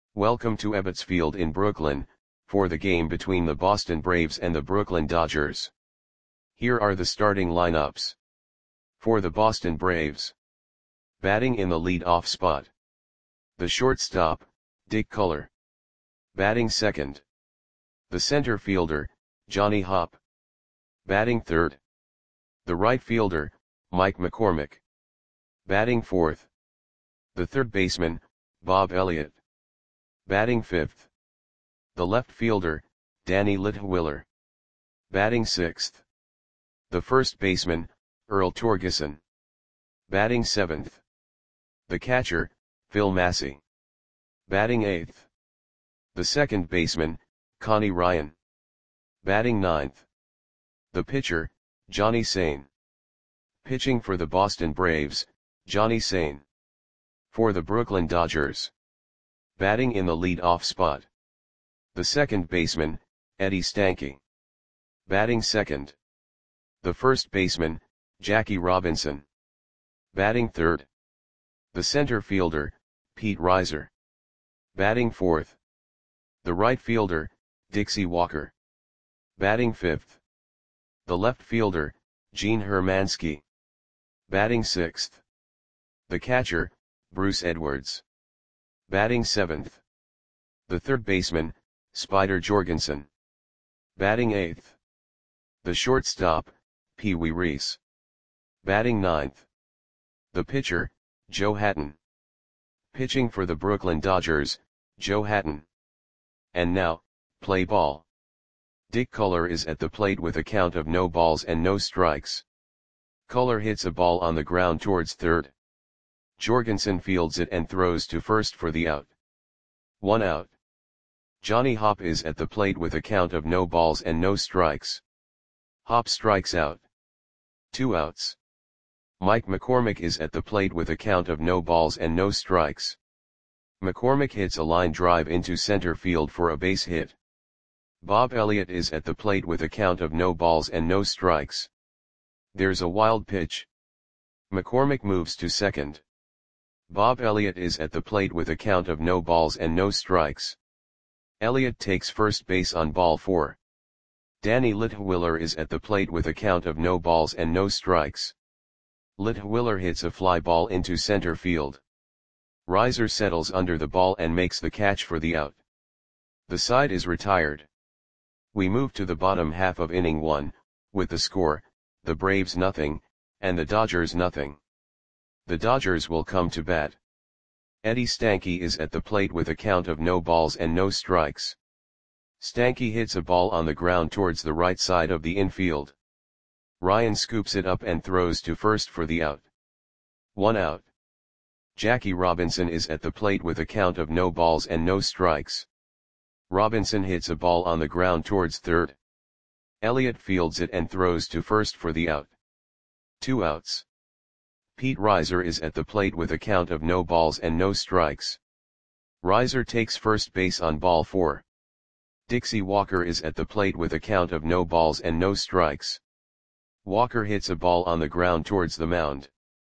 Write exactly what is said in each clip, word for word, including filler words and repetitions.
Welcome to Ebbets Field in Brooklyn, for the game between the Boston Braves and the Brooklyn Dodgers. Here are the starting lineups. For the Boston Braves. Batting in the lead-off spot. The shortstop, Dick Culler. Batting second. The center fielder, Johnny Hopp. Batting third. The right fielder, Mike McCormick. Batting fourth. The third baseman, Bob Elliott. Batting fifth. The left fielder, Danny Litwiler. Batting sixth. The first baseman, Earl Torgeson. Batting seventh. The catcher, Phil Massey. Batting eighth. The second baseman, Connie Ryan. Batting ninth. The pitcher, Johnny Sain. Pitching for the Boston Braves, Johnny Sain. For the Brooklyn Dodgers. Batting in the lead-off spot. The second baseman, Eddie Stanky. Batting second. The first baseman, Jackie Robinson. Batting third. The center fielder, Pete Reiser. Batting fourth. The right fielder, Dixie Walker. Batting fifth. The left fielder, Gene Hermansky. Batting sixth. The catcher, Bruce Edwards. Batting seventh. The third baseman, Spider Jorgensen. Batting eighth. The shortstop, Pee Wee Reese. Batting ninth. The pitcher, Joe Hatton. Pitching for the Brooklyn Dodgers, Joe Hatton. And now, play ball. Dick Culler is at the plate with a count of no balls and no strikes. Culler hits a ball on the ground towards third. Jorgensen fields it and throws to first for the out. One out. Johnny Hopp is at the plate with a count of no balls and no strikes. Hopp strikes out. Two outs. Mike McCormick is at the plate with a count of no balls and no strikes. McCormick hits a line drive into center field for a base hit. Bob Elliott is at the plate with a count of no balls and no strikes. There's a wild pitch. McCormick moves to second. Bob Elliott is at the plate with a count of no balls and no strikes. Elliott takes first base on ball four. Danny Litwiler is at the plate with a count of no balls and no strikes. Litwiler hits a fly ball into center field. Reiser settles under the ball and makes the catch for the out. The side is retired. We move to the bottom half of inning one, with the score, the Braves nothing, and the Dodgers nothing. The Dodgers will come to bat. Eddie Stanky is at the plate with a count of no balls and no strikes. Stanky hits a ball on the ground towards the right side of the infield. Ryan scoops it up and throws to first for the out. One out. Jackie Robinson is at the plate with a count of no balls and no strikes. Robinson hits a ball on the ground towards third. Elliott fields it and throws to first for the out. Two outs. Pete Reiser is at the plate with a count of no balls and no strikes. Reiser takes first base on ball four. Dixie Walker is at the plate with a count of no balls and no strikes. Walker hits a ball on the ground towards the mound.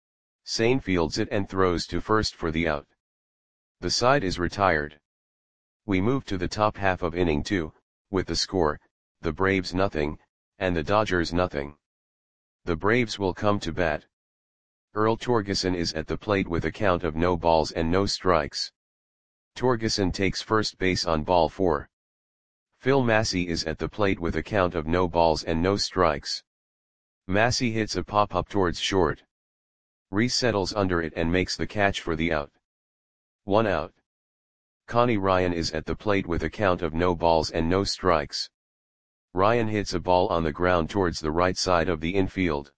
Sain fields it and throws to first for the out. The side is retired. We move to the top half of inning two, with the score, the Braves nothing, and the Dodgers nothing. The Braves will come to bat. Earl Torgeson is at the plate with a count of no balls and no strikes. Torgeson takes first base on ball four. Phil Massey is at the plate with a count of no balls and no strikes. Massey hits a pop-up towards short. Reese settles under it and makes the catch for the out. One out. Connie Ryan is at the plate with a count of no balls and no strikes. Ryan hits a ball on the ground towards the right side of the infield.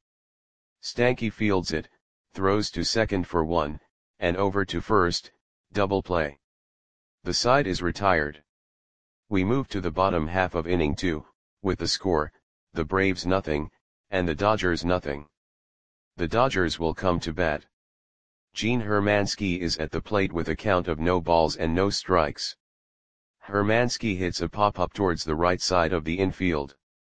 Stanky fields it, throws to second for one, and over to first, double play. The side is retired. We move to the bottom half of inning two, with the score, the Braves nothing, and the Dodgers nothing. The Dodgers will come to bat. Gene Hermansky is at the plate with a count of no balls and no strikes. Hermansky hits a pop-up towards the right side of the infield.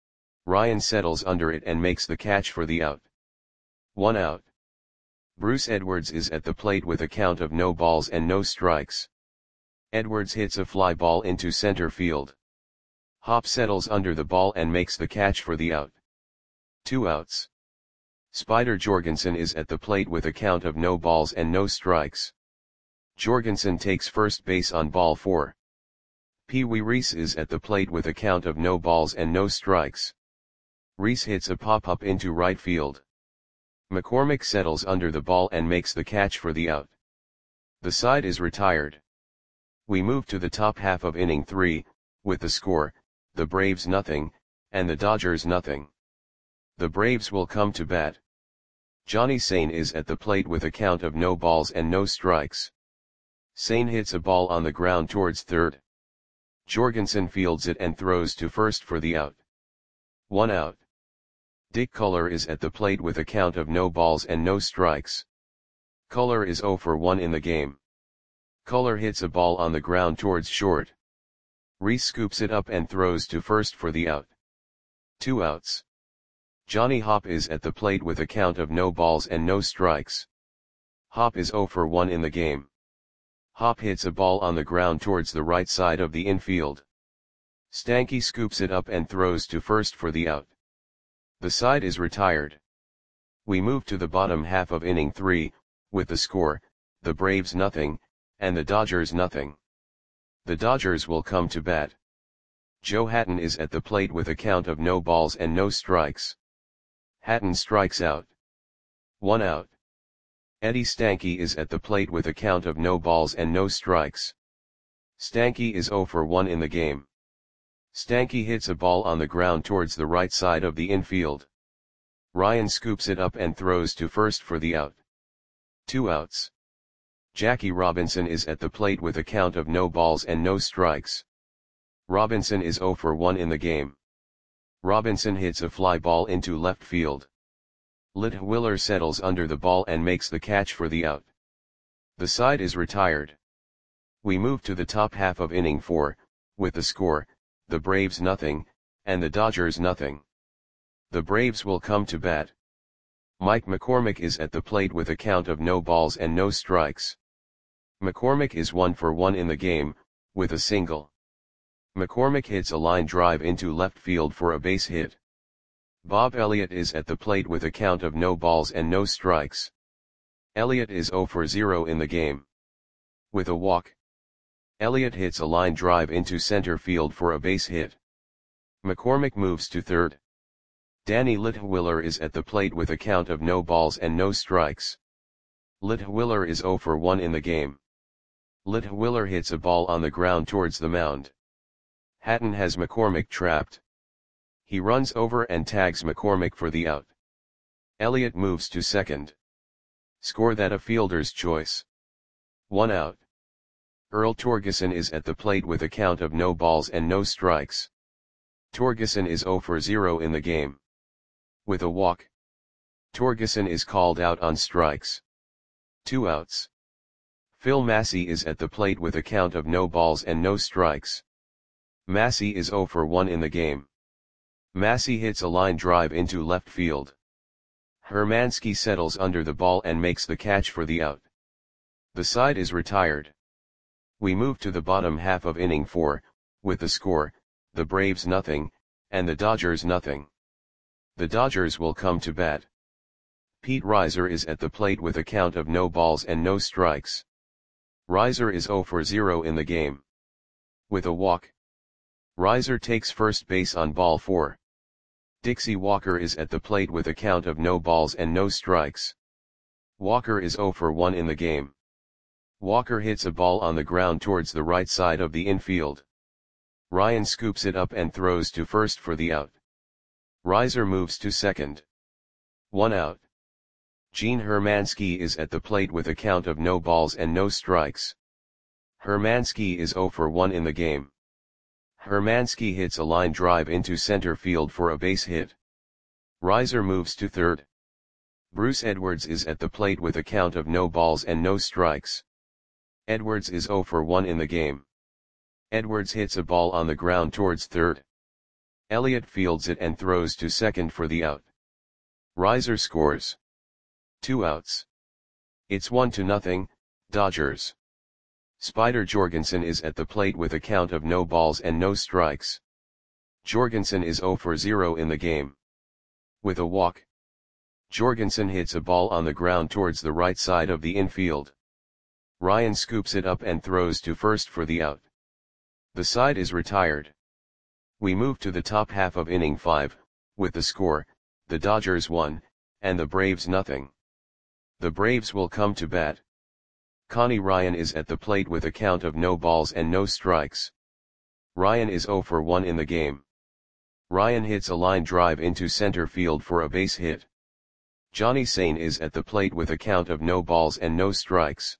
Ryan settles under it and makes the catch for the out. One out. Bruce Edwards is at the plate with a count of no balls and no strikes. Edwards hits a fly ball into center field. Hop settles under the ball and makes the catch for the out. Two outs. Spider Jorgensen is at the plate with a count of no balls and no strikes. Jorgensen takes first base on ball four. Pee Wee Reese is at the plate with a count of no balls and no strikes. Reese hits a pop-up into right field. McCormick settles under the ball and makes the catch for the out. The side is retired. We move to the top half of inning three, with the score, the Braves nothing, and the Dodgers nothing. The Braves will come to bat. Johnny Sane is at the plate with a count of no balls and no strikes. Sane hits a ball on the ground towards third. Jorgensen fields it and throws to first for the out. One out. Dick Culler is at the plate with a count of no balls and no strikes. Culler is oh for one in the game. Culler hits a ball on the ground towards short. Reese scoops it up and throws to first for the out. Two outs. Johnny Hopp is at the plate with a count of no balls and no strikes. Hopp is oh for one in the game. Hopp hits a ball on the ground towards the right side of the infield. Stanky scoops it up and throws to first for the out. The side is retired. We move to the bottom half of inning three, with the score, the Braves nothing, and the Dodgers nothing. The Dodgers will come to bat. Joe Hatton is at the plate with a count of no balls and no strikes. Hatton strikes out. One out. Eddie Stanky is at the plate with a count of no balls and no strikes. Stanky is oh for one in the game. Stanky hits a ball on the ground towards the right side of the infield. Ryan scoops it up and throws to first for the out. Two outs. Jackie Robinson is at the plate with a count of no balls and no strikes. Robinson is oh for one in the game. Robinson hits a fly ball into left field. Litwiller settles under the ball and makes the catch for the out. The side is retired. We move to the top half of inning four, with the score, the Braves nothing, and the Dodgers nothing. The Braves will come to bat. Mike McCormick is at the plate with a count of no balls and no strikes. McCormick is one for one in the game, with a single. McCormick hits a line drive into left field for a base hit. Bob Elliott is at the plate with a count of no balls and no strikes. Elliott is oh for zero in the game. With a walk. Elliott hits a line drive into center field for a base hit. McCormick moves to third. Danny Litwiller is at the plate with a count of no balls and no strikes. Litwiller is oh for one in the game. Litwiller hits a ball on the ground towards the mound. Hatton has McCormick trapped. He runs over and tags McCormick for the out. Elliott moves to second. Score that a fielder's choice. One out. Earl Torgeson is at the plate with a count of no balls and no strikes. Torgeson is oh for zero in the game. With a walk. Torgeson is called out on strikes. Two outs. Phil Massey is at the plate with a count of no balls and no strikes. Massey is oh for one in the game. Massey hits a line drive into left field. Hermansky settles under the ball and makes the catch for the out. The side is retired. We move to the bottom half of inning four, with the score, the Braves nothing, and the Dodgers nothing. The Dodgers will come to bat. Pete Reiser is at the plate with a count of no balls and no strikes. Reiser is oh for zero in the game. With a walk. Reiser takes first base on ball four. Dixie Walker is at the plate with a count of no balls and no strikes. Walker is oh for one in the game. Walker hits a ball on the ground towards the right side of the infield. Ryan scoops it up and throws to first for the out. Reiser moves to second. One out. Gene Hermansky is at the plate with a count of no balls and no strikes. Hermansky is oh for one in the game. Hermansky hits a line drive into center field for a base hit. Reiser moves to third. Bruce Edwards is at the plate with a count of no balls and no strikes. Edwards is oh for one in the game. Edwards hits a ball on the ground towards third. Elliott fields it and throws to second for the out. Reiser scores. Two outs. It's one to nothing, Dodgers. Spider Jorgensen is at the plate with a count of no balls and no strikes. Jorgensen is zero for zero in the game. With a walk, Jorgensen hits a ball on the ground towards the right side of the infield. Ryan scoops it up and throws to first for the out. The side is retired. We move to the top half of inning five, with the score, the Dodgers one, and the Braves nothing. The Braves will come to bat. Connie Ryan is at the plate with a count of no balls and no strikes. Ryan is zero for one in the game. Ryan hits a line drive into center field for a base hit. Johnny Sane is at the plate with a count of no balls and no strikes.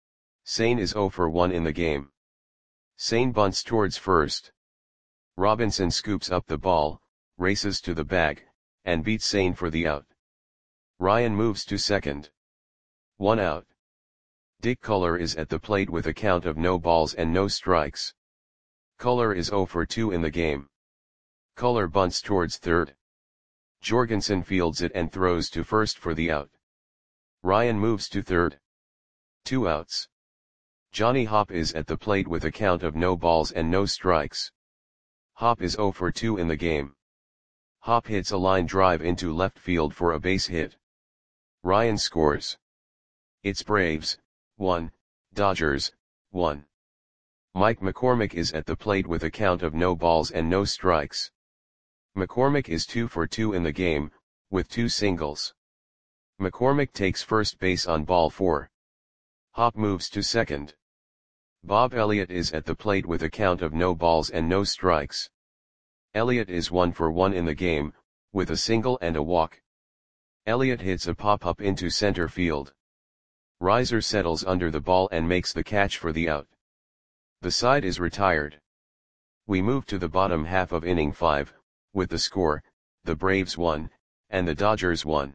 Sane is zero for one in the game. Sane bunts towards first. Robinson scoops up the ball, races to the bag, and beats Sane for the out. Ryan moves to second. One out. Dick Culler is at the plate with a count of no balls and no strikes. Culler is zero for two in the game. Culler bunts towards third. Jorgensen fields it and throws to first for the out. Ryan moves to third. Two outs. Johnny Hopp is at the plate with a count of no balls and no strikes. Hopp is zero for two in the game. Hopp hits a line drive into left field for a base hit. Ryan scores. It's Braves, one, Dodgers, one. Mike McCormick is at the plate with a count of no balls and no strikes. McCormick is two for two in the game, with two singles. McCormick takes first base on ball four. Hopp moves to second. Bob Elliott is at the plate with a count of no balls and no strikes. Elliott is one for one in the game, with a single and a walk. Elliott hits a pop-up into center field. Reiser settles under the ball and makes the catch for the out. The side is retired. We move to the bottom half of inning five, with the score, the Braves one, and the Dodgers one.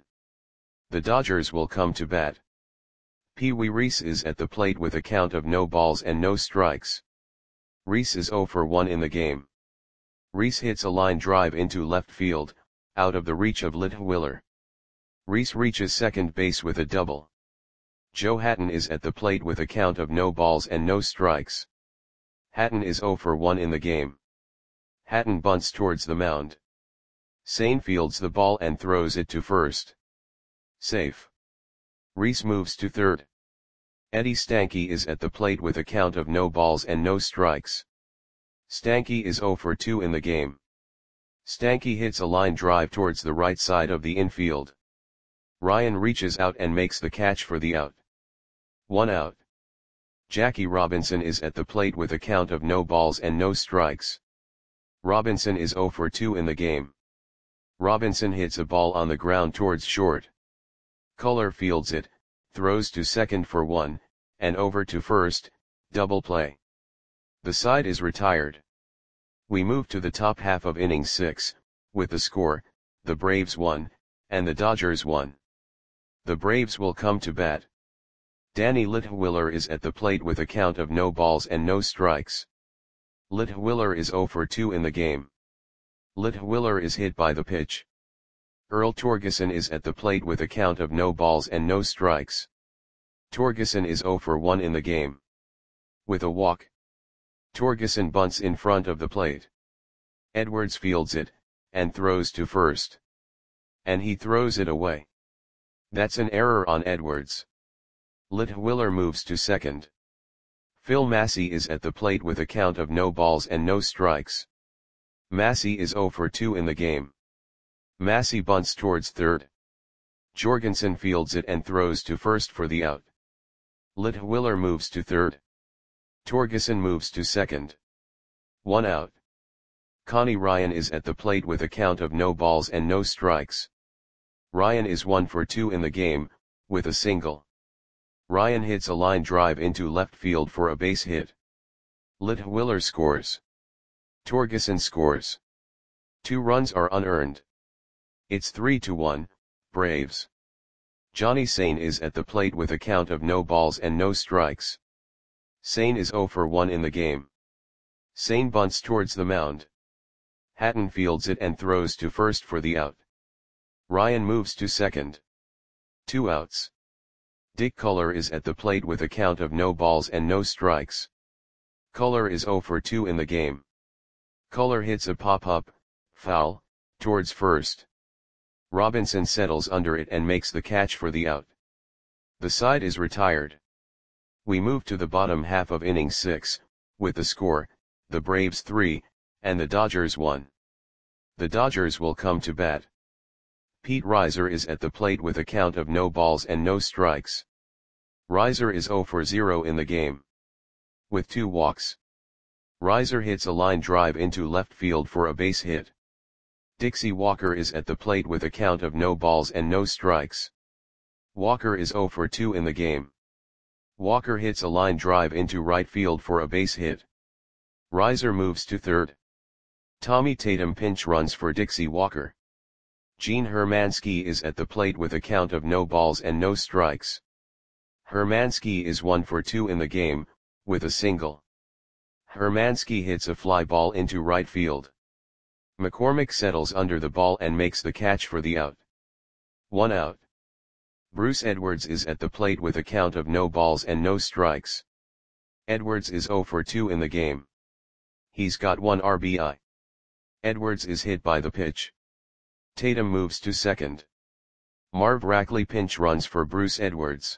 The Dodgers will come to bat. Pee Wee Reese is at the plate with a count of no balls and no strikes. Reese is zero for one in the game. Reese hits a line drive into left field, out of the reach of Litwiler. Reese reaches second base with a double. Joe Hatton is at the plate with a count of no balls and no strikes. Hatton is zero for one in the game. Hatton bunts towards the mound. Sane fields the ball and throws it to first. Safe. Reese moves to third. Eddie Stanky is at the plate with a count of no balls and no strikes. Stanky is zero for two in the game. Stanky hits a line drive towards the right side of the infield. Ryan reaches out and makes the catch for the out. One out. Jackie Robinson is at the plate with a count of no balls and no strikes. Robinson is zero for two in the game. Robinson hits a ball on the ground towards short. Culler fields it, throws to second for one, and over to first, double play. The side is retired. We move to the top half of inning six, with the score, the Braves one, and the Dodgers one. The Braves will come to bat. Danny Litwiler is at the plate with a count of no balls and no strikes. Litwiler is zero for two in the game. Litwiler is hit by the pitch. Earl Torgeson is at the plate with a count of no balls and no strikes. Torgeson is zero for one in the game. With a walk, Torgeson bunts in front of the plate. Edwards fields it, and throws to first. And he throws it away. That's an error on Edwards. Litwiler moves to second. Phil Massey is at the plate with a count of no balls and no strikes. Massey is zero for two in the game. Massey bunts towards third. Jorgensen fields it and throws to first for the out. Litwiler moves to third. Torgeson moves to second. One out. Connie Ryan is at the plate with a count of no balls and no strikes. Ryan is one for two in the game, with a single. Ryan hits a line drive into left field for a base hit. Litwiler scores. Torgeson scores. Two runs are unearned. It's three to one, Braves. Johnny Sane is at the plate with a count of no balls and no strikes. Sane is zero for one in the game. Sane bunts towards the mound. Hatton fields it and throws to first for the out. Ryan moves to second. Two outs. Dick Culler is at the plate with a count of no balls and no strikes. Culler is zero for two in the game. Culler hits a pop-up, foul, towards first. Robinson settles under it and makes the catch for the out. The side is retired. We move to the bottom half of inning six, with the score, the Braves three, and the Dodgers one. The Dodgers will come to bat. Pete Reiser is at the plate with a count of no balls and no strikes. Reiser is zero for zero in the game. With two walks. Reiser hits a line drive into left field for a base hit. Dixie Walker is at the plate with a count of no balls and no strikes. Walker is zero for two in the game. Walker hits a line drive into right field for a base hit. Reiser moves to third. Tommy Tatum pinch runs for Dixie Walker. Gene Hermansky is at the plate with a count of no balls and no strikes. Hermansky is one for two in the game, with a single. Hermansky hits a fly ball into right field. McCormick settles under the ball and makes the catch for the out. One out. Bruce Edwards is at the plate with a count of no balls and no strikes. Edwards is zero for two in the game. He's got one R B I. Edwards is hit by the pitch. Tatum moves to second. Marv Rackley pinch runs for Bruce Edwards.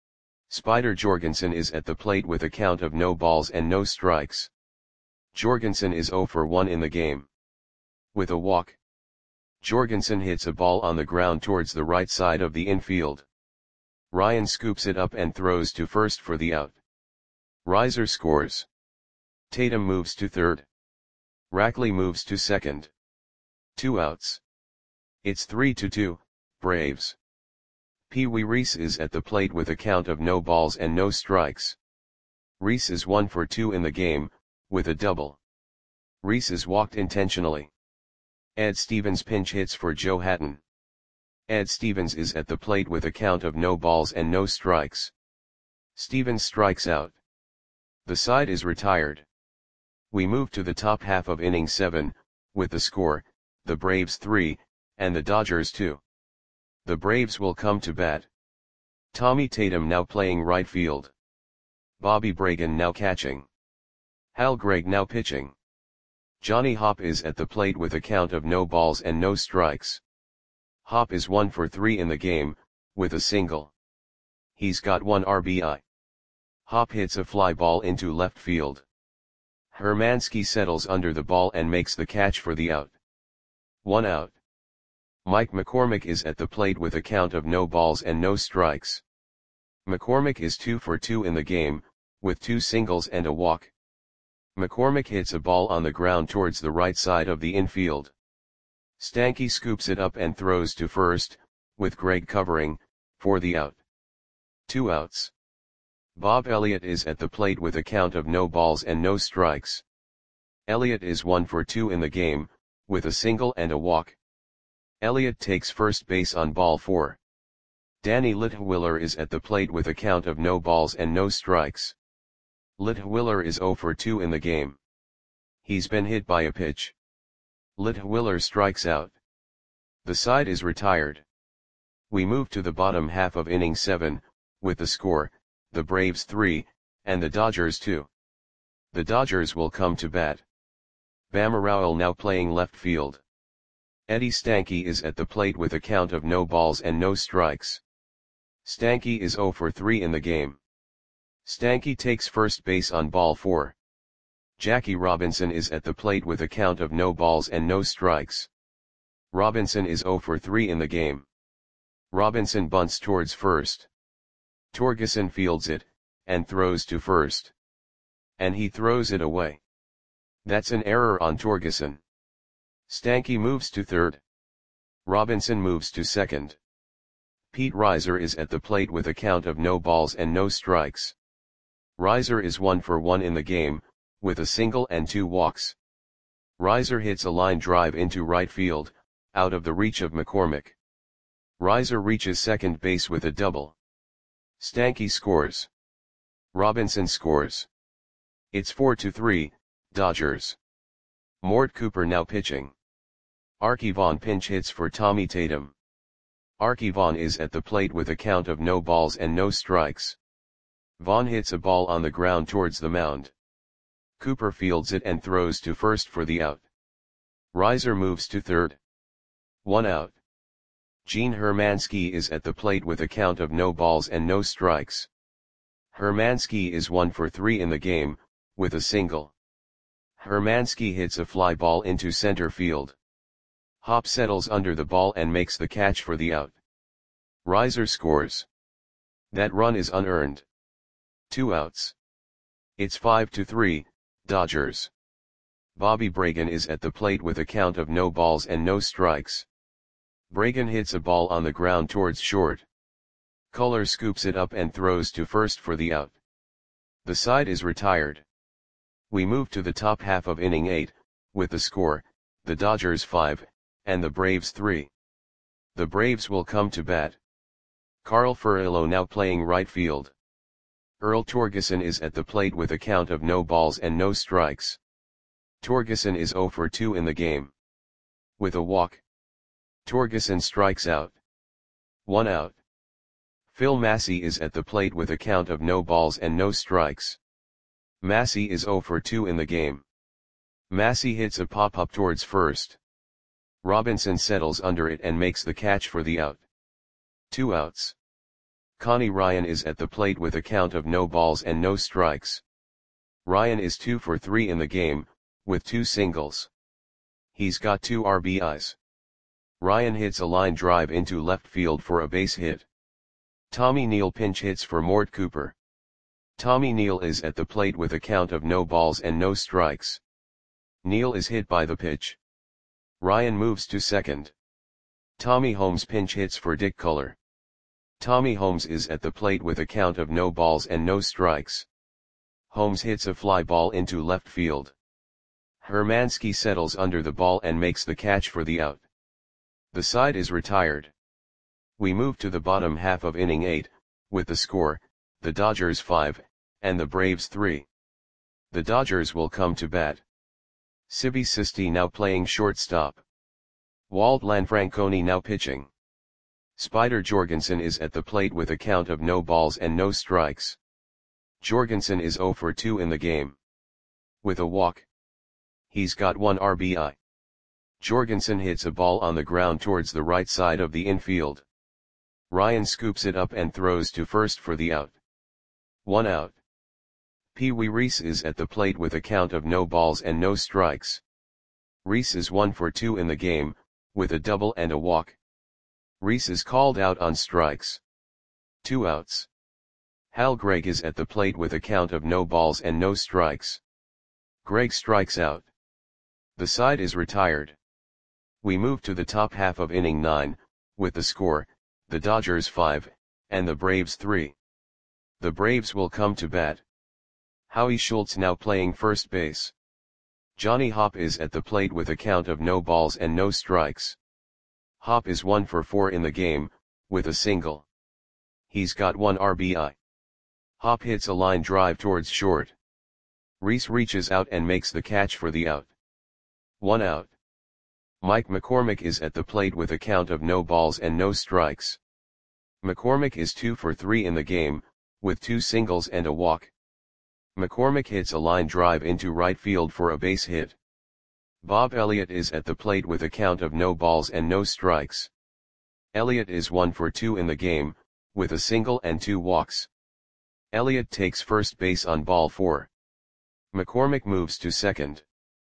Spider Jorgensen is at the plate with a count of no balls and no strikes. Jorgensen is zero for one in the game. With a walk. Jorgensen hits a ball on the ground towards the right side of the infield. Ryan scoops it up and throws to first for the out. Reiser scores. Tatum moves to third. Rackley moves to second. Two outs. It's three to two, Braves. Pee Wee Reese is at the plate with a count of no balls and no strikes. Reese is one for two in the game, with a double. Reese is walked intentionally. Ed Stevens pinch hits for Joe Hatton. Ed Stevens is at the plate with a count of no balls and no strikes. Stevens strikes out. The side is retired. We move to the top half of inning seven, with the score, the Braves three, and the Dodgers two. The Braves will come to bat. Tommy Tatum now playing right field. Bobby Bragan now catching. Hal Gregg now pitching. Johnny Hopp is at the plate with a count of no balls and no strikes. Hopp is one for three in the game, with a single. He's got one R B I. Hopp hits a fly ball into left field. Hermansky settles under the ball and makes the catch for the out. One out. Mike McCormick is at the plate with a count of no balls and no strikes. McCormick is two for two in the game, with two singles and a walk. McCormick hits a ball on the ground towards the right side of the infield. Stanky scoops it up and throws to first, with Gregg covering, for the out. Two outs. Bob Elliott is at the plate with a count of no balls and no strikes. Elliott is one for two in the game, with a single and a walk. Elliott takes first base on ball four. Danny Litwiller is at the plate with a count of no balls and no strikes. Litwiller is zero for two in the game. He's been hit by a pitch. Litwiller strikes out. The side is retired. We move to the bottom half of inning seven, with the score, the Braves three, and the Dodgers two. The Dodgers will come to bat. Bama Rowell now playing left field. Eddie Stanky is at the plate with a count of no balls and no strikes. Stanky is zero for three in the game. Stanky takes first base on ball four. Jackie Robinson is at the plate with a count of no balls and no strikes. Robinson is zero for three in the game. Robinson bunts towards first. Torgeson fields it, and throws to first. And he throws it away. That's an error on Torgeson. Stanky moves to third. Robinson moves to second. Pete Reiser is at the plate with a count of no balls and no strikes. Reiser is one for one in the game, with a single and two walks. Reiser hits a line drive into right field, out of the reach of McCormick. Reiser reaches second base with a double. Stanky scores. Robinson scores. It's four to three, Dodgers. Mort Cooper now pitching. Archie Vaughn pinch hits for Tommy Tatum. Archie Vaughn is at the plate with a count of no balls and no strikes. Vaughn hits a ball on the ground towards the mound. Cooper fields it and throws to first for the out. Reiser moves to third. One out. Gene Hermansky is at the plate with a count of no balls and no strikes. Hermansky is one for three in the game, with a single. Hermansky hits a fly ball into center field. Hop settles under the ball and makes the catch for the out. Reiser scores. That run is unearned. Two outs. It's five to three, Dodgers. Bobby Bragan is at the plate with a count of no balls and no strikes. Bragan hits a ball on the ground towards short. Culler scoops it up and throws to first for the out. The side is retired. We move to the top half of inning eight, with the score, the Dodgers five, and the Braves three. The Braves will come to bat. Carl Furillo now playing right field. Earl Torgeson is at the plate with a count of no balls and no strikes. Torgeson is zero for two in the game. With a walk, Torgeson strikes out. One out. Phil Massey is at the plate with a count of no balls and no strikes. Massey is zero for two in the game. Massey hits a pop-up towards first. Robinson settles under it and makes the catch for the out. Two outs. Connie Ryan is at the plate with a count of no balls and no strikes. Ryan is two for three in the game, with two singles. He's got two R B Is. Ryan hits a line drive into left field for a base hit. Tommy Neal pinch hits for Mort Cooper. Tommy Neal is at the plate with a count of no balls and no strikes. Neal is hit by the pitch. Ryan moves to second. Tommy Holmes pinch hits for Dick Culler. Tommy Holmes is at the plate with a count of no balls and no strikes. Holmes hits a fly ball into left field. Hermansky settles under the ball and makes the catch for the out. The side is retired. We move to the bottom half of inning eight, with the score, the Dodgers five, and the Braves three. The Dodgers will come to bat. Sibby Sisti now playing shortstop. Walt Lanfranconi now pitching. Spider Jorgensen is at the plate with a count of no balls and no strikes. Jorgensen is zero for two in the game. With a walk. He's got one R B I. Jorgensen hits a ball on the ground towards the right side of the infield. Ryan scoops it up and throws to first for the out. One out. Pee Wee Reese is at the plate with a count of no balls and no strikes. Reese is one for two in the game, with a double and a walk. Reese is called out on strikes. Two outs. Hal Gregg is at the plate with a count of no balls and no strikes. Gregg strikes out. The side is retired. We move to the top half of inning nine, with the score, the Dodgers five, and the Braves three. The Braves will come to bat. Howie Schultz now playing first base. Johnny Hop is at the plate with a count of no balls and no strikes. Hop is one for four in the game, with a single. He's got one R B I. Hop hits a line drive towards short. Reese reaches out and makes the catch for the out. One out. Mike McCormick is at the plate with a count of no balls and no strikes. McCormick is two for three in the game, with two singles and a walk. McCormick hits a line drive into right field for a base hit. Bob Elliott is at the plate with a count of no balls and no strikes. Elliott is one for two in the game, with a single and two walks. Elliott takes first base on ball four. McCormick moves to second.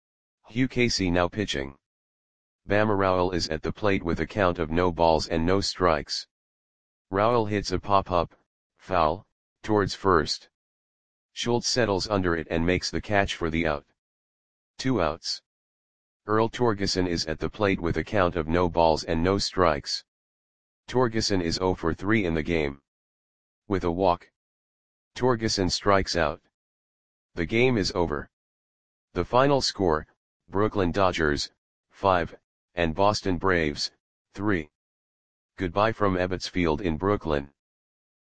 Hugh Casey now pitching. Bama Rowell is at the plate with a count of no balls and no strikes. Rowell hits a pop-up, foul, towards first. Schultz settles under it and makes the catch for the out. Two outs. Earl Torgeson is at the plate with a count of no balls and no strikes. Torgeson is zero for three in the game. With a walk, Torgeson strikes out. The game is over. The final score, Brooklyn Dodgers, five, and Boston Braves, three. Goodbye from Ebbets Field in Brooklyn.